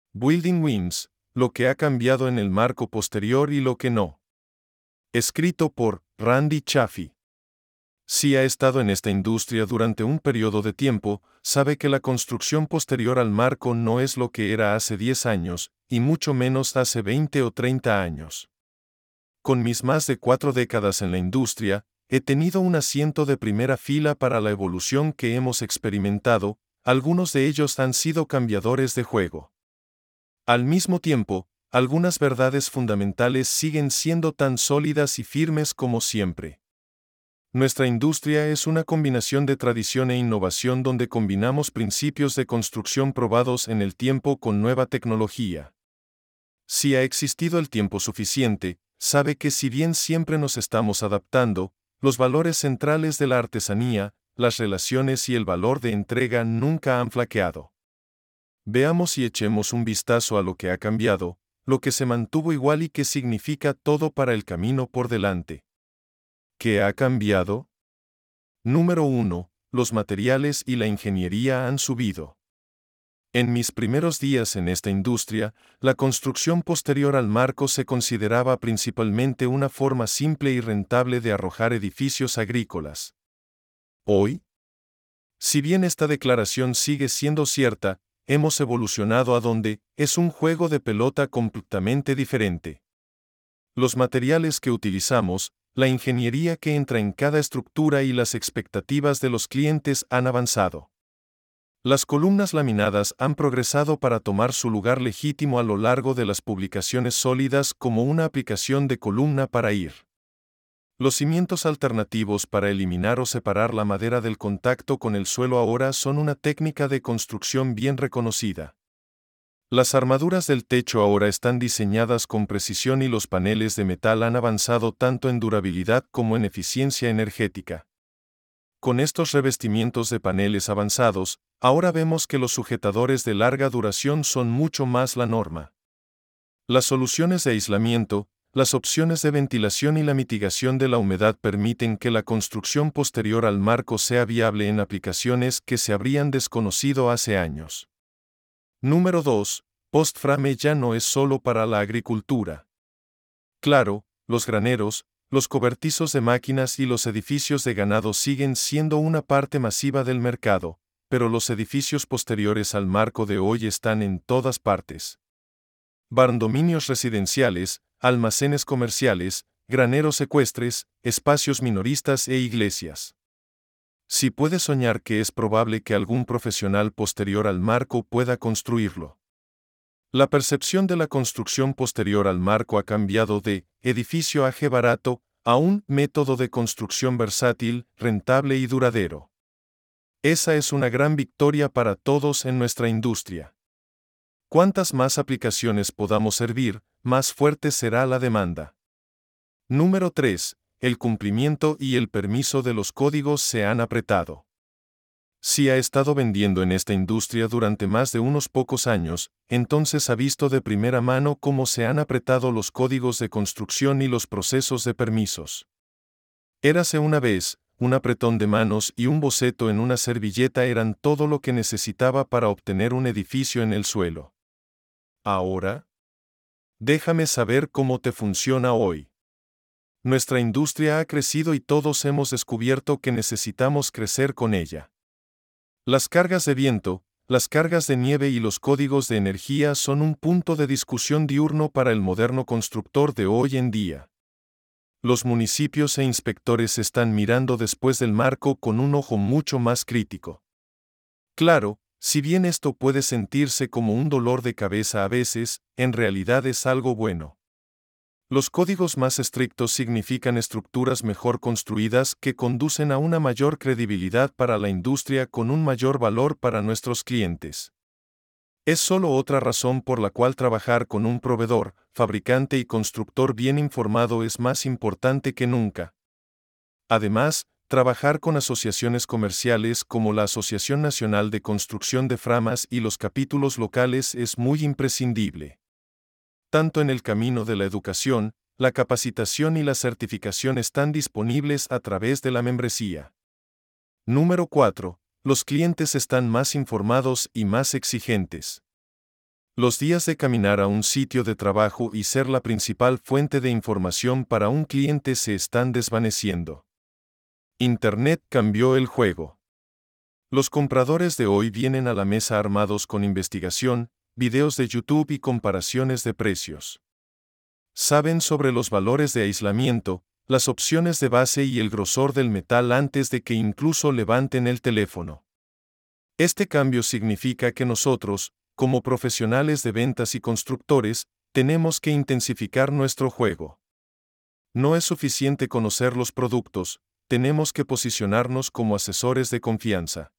Building Wins, lo que ha cambiado en el marco posterior y lo que no. Escrito por Randy Chaffee. Si ha estado en esta industria durante un periodo de tiempo, sabe que la construcción posterior al marco no es lo que era hace 10 años, y mucho menos hace 20 o 30 años. Con mis más de 4 décadas en la industria, he tenido un asiento de primera fila para la evolución que hemos experimentado, algunos de ellos han sido cambiadores de juego. Al mismo tiempo, algunas verdades fundamentales siguen siendo tan sólidas y firmes como siempre. Nuestra industria es una combinación de tradición e innovación donde combinamos principios de construcción probados en el tiempo con nueva tecnología. Si ha existido el tiempo suficiente, sabe que si bien siempre nos estamos adaptando, los valores centrales de la artesanía, las relaciones y el valor de entrega nunca han flaqueado. Veamos y echemos un vistazo a lo que ha cambiado, lo que se mantuvo igual y qué significa todo para el camino por delante. ¿Qué ha cambiado? Número 1. Los materiales y la ingeniería han subido. En mis primeros días en esta industria, la construcción posterior al marco se consideraba principalmente una forma simple y rentable de arrojar edificios agrícolas. Hoy, si bien esta declaración sigue siendo cierta, hemos evolucionado a donde es un juego de pelota completamente diferente. Los materiales que utilizamos, la ingeniería que entra en cada estructura y las expectativas de los clientes han avanzado. Las columnas laminadas han progresado para tomar su lugar legítimo a lo largo de las publicaciones sólidas como una aplicación de columna para ir. Los cimientos alternativos para eliminar o separar la madera del contacto con el suelo ahora son una técnica de construcción bien reconocida. Las armaduras del techo ahora están diseñadas con precisión y los paneles de metal han avanzado tanto en durabilidad como en eficiencia energética. Con estos revestimientos de paneles avanzados, ahora vemos que los sujetadores de larga duración son mucho más la norma. Las soluciones de aislamiento, las opciones de ventilación y la mitigación de la humedad permiten que la construcción posterior al marco sea viable en aplicaciones que se habrían desconocido hace años. Número 2. Post-frame ya no es solo para la agricultura. Claro, los graneros, los cobertizos de máquinas y los edificios de ganado siguen siendo una parte masiva del mercado, pero los edificios posteriores al marco de hoy están en todas partes. Barndominios residenciales, almacenes comerciales, graneros ecuestres, espacios minoristas e iglesias. Si puede soñar que es probable que algún profesional posterior al marco pueda construirlo. La percepción de la construcción posterior al marco ha cambiado de edificio AG barato a un método de construcción versátil, rentable y duradero. Esa es una gran victoria para todos en nuestra industria. Cuantas más aplicaciones podamos servir, más fuerte será la demanda. Número 3. El cumplimiento y el permiso de los códigos se han apretado. Si ha estado vendiendo en esta industria durante más de unos pocos años, entonces ha visto de primera mano cómo se han apretado los códigos de construcción y los procesos de permisos. Érase una vez, un apretón de manos y un boceto en una servilleta eran todo lo que necesitaba para obtener un edificio en el suelo. Ahora, déjame saber cómo te funciona hoy. Nuestra industria ha crecido y todos hemos descubierto que necesitamos crecer con ella. Las cargas de viento, las cargas de nieve y los códigos de energía son un punto de discusión diurno para el moderno constructor de hoy en día. Los municipios e inspectores están mirando después del marco con un ojo mucho más crítico. Claro, si bien esto puede sentirse como un dolor de cabeza a veces, en realidad es algo bueno. Los códigos más estrictos significan estructuras mejor construidas que conducen a una mayor credibilidad para la industria con un mayor valor para nuestros clientes. Es solo otra razón por la cual trabajar con un proveedor, fabricante y constructor bien informado es más importante que nunca. Además, trabajar con asociaciones comerciales como la Asociación Nacional de Construcción de Framas y los capítulos locales es muy imprescindible. Tanto en el camino de la educación, la capacitación y la certificación están disponibles a través de la membresía. Número 4. Los clientes están más informados y más exigentes. Los días de caminar a un sitio de trabajo y ser la principal fuente de información para un cliente se están desvaneciendo. Internet cambió el juego. Los compradores de hoy vienen a la mesa armados con investigación, videos de YouTube y comparaciones de precios. Saben sobre los valores de aislamiento, las opciones de base y el grosor del metal antes de que incluso levanten el teléfono. Este cambio significa que nosotros, como profesionales de ventas y constructores, tenemos que intensificar nuestro juego. No es suficiente conocer los productos, tenemos que posicionarnos como asesores de confianza.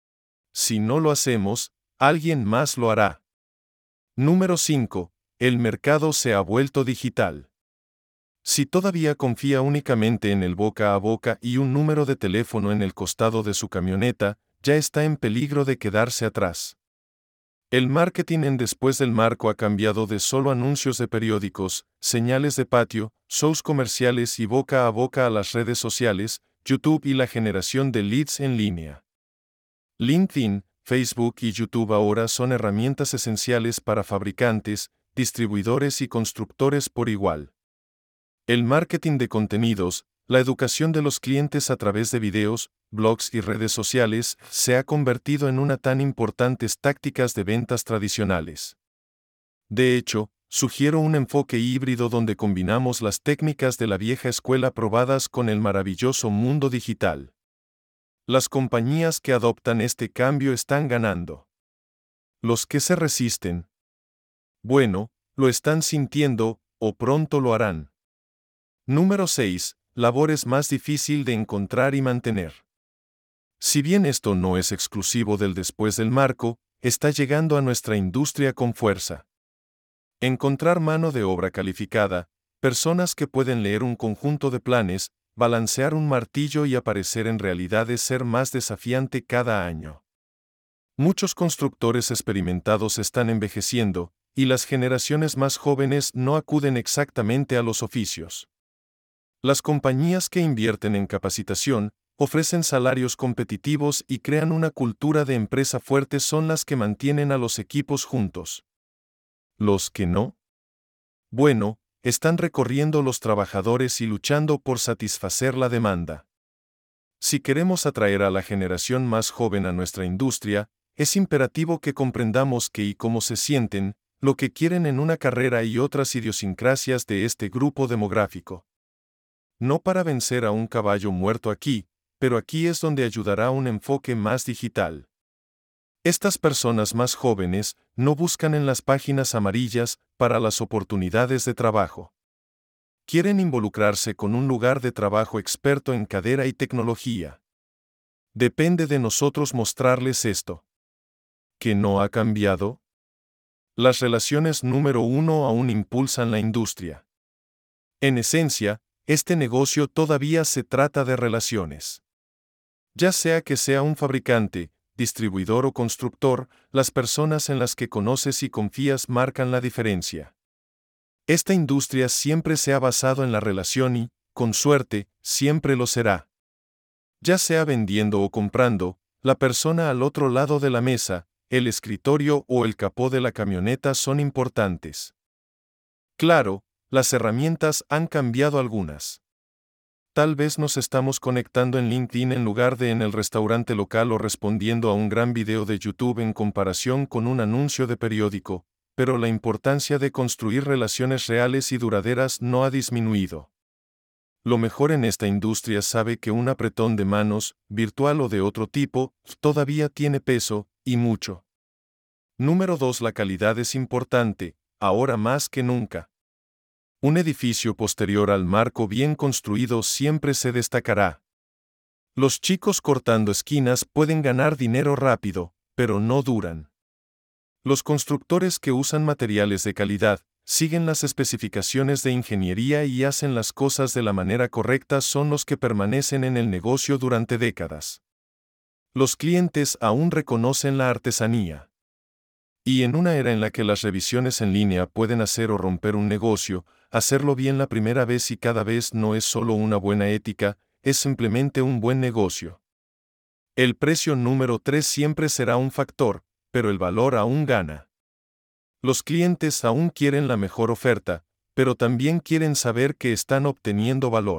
Si no lo hacemos, alguien más lo hará. Número 5. El mercado se ha vuelto digital. Si todavía confía únicamente en el boca a boca y un número de teléfono en el costado de su camioneta, ya está en peligro de quedarse atrás. El marketing en después del marco ha cambiado de solo anuncios de periódicos, señales de patio, shows comerciales y boca a boca a las redes sociales, YouTube y la generación de leads en línea. LinkedIn, Facebook y YouTube ahora son herramientas esenciales para fabricantes, distribuidores y constructores por igual. El marketing de contenidos, la educación de los clientes a través de videos, blogs y redes sociales, se ha convertido en una tan importantes tácticas de ventas tradicionales. De hecho, sugiero un enfoque híbrido donde combinamos las técnicas de la vieja escuela probadas con el maravilloso mundo digital. Las compañías que adoptan este cambio están ganando. Los que se resisten, bueno, lo están sintiendo, o pronto lo harán. Número 6. Labor es más difícil de encontrar y mantener. Si bien esto no es exclusivo del después del marco, está llegando a nuestra industria con fuerza. Encontrar mano de obra calificada, personas que pueden leer un conjunto de planes, balancear un martillo y aparecer en realidad es ser más desafiante cada año. Muchos constructores experimentados están envejeciendo, y las generaciones más jóvenes no acuden exactamente a los oficios. Las compañías que invierten en capacitación, ofrecen salarios competitivos y crean una cultura de empresa fuerte son las que mantienen a los equipos juntos. ¿Los que no? Bueno, están recorriendo los trabajadores y luchando por satisfacer la demanda. Si queremos atraer a la generación más joven a nuestra industria, es imperativo que comprendamos qué y cómo se sienten, lo que quieren en una carrera y otras idiosincrasias de este grupo demográfico. No para vencer a un caballo muerto aquí, pero aquí es donde ayudará un enfoque más digital. Estas personas más jóvenes no buscan en las páginas amarillas para las oportunidades de trabajo. Quieren involucrarse con un lugar de trabajo experto en cadera y tecnología. Depende de nosotros mostrarles esto. ¿Qué no ha cambiado? Las relaciones número 1 aún impulsan la industria. En esencia, este negocio todavía se trata de relaciones. Ya sea que sea un fabricante, distribuidor o constructor, las personas en las que conoces y confías marcan la diferencia. Esta industria siempre se ha basado en la relación y, con suerte, siempre lo será. Ya sea vendiendo o comprando, la persona al otro lado de la mesa, el escritorio o el capó de la camioneta son importantes. Claro, las herramientas han cambiado algunas. Tal vez nos estamos conectando en LinkedIn en lugar de en el restaurante local o respondiendo a un gran video de YouTube en comparación con un anuncio de periódico, pero la importancia de construir relaciones reales y duraderas no ha disminuido. Lo mejor en esta industria sabe que un apretón de manos, virtual o de otro tipo, todavía tiene peso, y mucho. Número 2. La calidad es importante, ahora más que nunca. Un edificio posterior al marco bien construido siempre se destacará. Los chicos cortando esquinas pueden ganar dinero rápido, pero no duran. Los constructores que usan materiales de calidad, siguen las especificaciones de ingeniería y hacen las cosas de la manera correcta son los que permanecen en el negocio durante décadas. Los clientes aún reconocen la artesanía. Y en una era en la que las revisiones en línea pueden hacer o romper un negocio, hacerlo bien la primera vez y cada vez no es solo una buena ética, es simplemente un buen negocio. El precio número 3 siempre será un factor, pero el valor aún gana. Los clientes aún quieren la mejor oferta, pero también quieren saber que están obteniendo valor.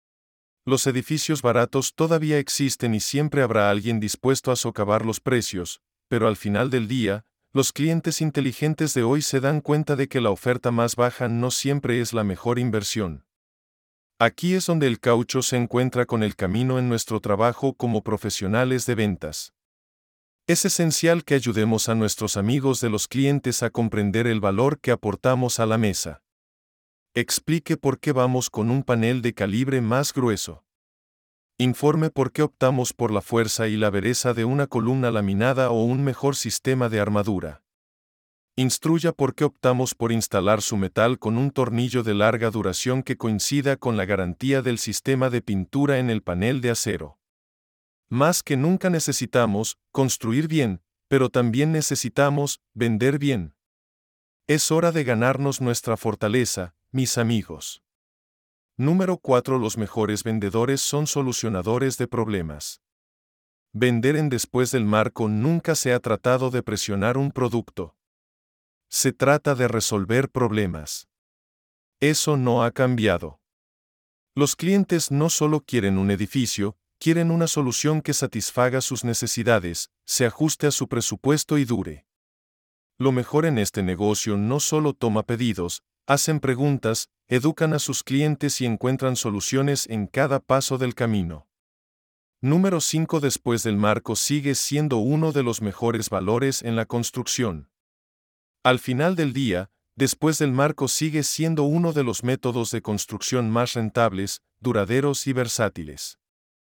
Los edificios baratos todavía existen y siempre habrá alguien dispuesto a socavar los precios, pero al final del día, los clientes inteligentes de hoy se dan cuenta de que la oferta más baja no siempre es la mejor inversión. Aquí es donde el caucho se encuentra con el camino en nuestro trabajo como profesionales de ventas. Es esencial que ayudemos a nuestros amigos de los clientes a comprender el valor que aportamos a la mesa. Explique por qué vamos con un panel de calibre más grueso. Informe por qué optamos por la fuerza y la vereza de una columna laminada o un mejor sistema de armadura. Instruya por qué optamos por instalar su metal con un tornillo de larga duración que coincida con la garantía del sistema de pintura en el panel de acero. Más que nunca necesitamos construir bien, pero también necesitamos vender bien. Es hora de ganarnos nuestra fortaleza, mis amigos. Número 4. Los mejores vendedores son solucionadores de problemas. Vender en después del marco nunca se ha tratado de presionar un producto. Se trata de resolver problemas. Eso no ha cambiado. Los clientes no solo quieren un edificio, quieren una solución que satisfaga sus necesidades, se ajuste a su presupuesto y dure. Lo mejor en este negocio no solo toma pedidos, hacen preguntas, educan a sus clientes y encuentran soluciones en cada paso del camino. Número 5. Después del marco sigue siendo uno de los mejores valores en la construcción. Al final del día, después del marco sigue siendo uno de los métodos de construcción más rentables, duraderos y versátiles.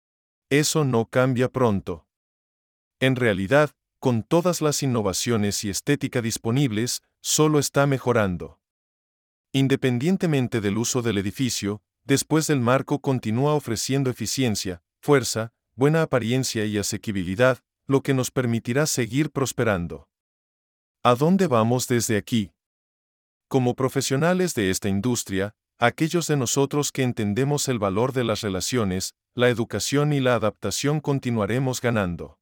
Eso no cambia pronto. En realidad, con todas las innovaciones y estética disponibles, solo está mejorando. Independientemente del uso del edificio, después del marco continúa ofreciendo eficiencia, fuerza, buena apariencia y asequibilidad, lo que nos permitirá seguir prosperando. ¿A dónde vamos desde aquí? Como profesionales de esta industria, aquellos de nosotros que entendemos el valor de las relaciones, la educación y la adaptación continuaremos ganando.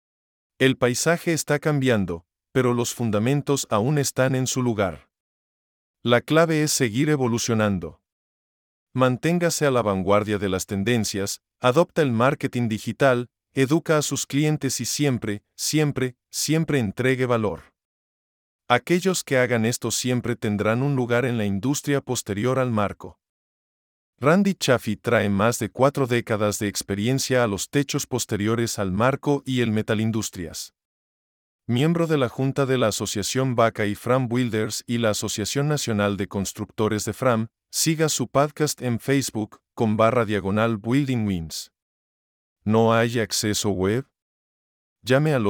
El paisaje está cambiando, pero los fundamentos aún están en su lugar. La clave es seguir evolucionando. Manténgase a la vanguardia de las tendencias, adopta el marketing digital, educa a sus clientes y siempre, siempre, siempre entregue valor. Aquellos que hagan esto siempre tendrán un lugar en la industria posterior al marco. Randy Chaffee trae más de 4 décadas de experiencia a los techos posteriores al marco y el Metalindustrias. Miembro de la Junta de la Asociación Vaca y Fram Builders y la Asociación Nacional de Constructores de Fram, siga su podcast en Facebook, /Building Wins. ¿No hay acceso web? Llame al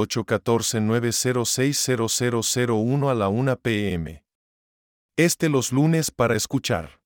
814-906-0001 a la 1 p.m. Los lunes para escuchar.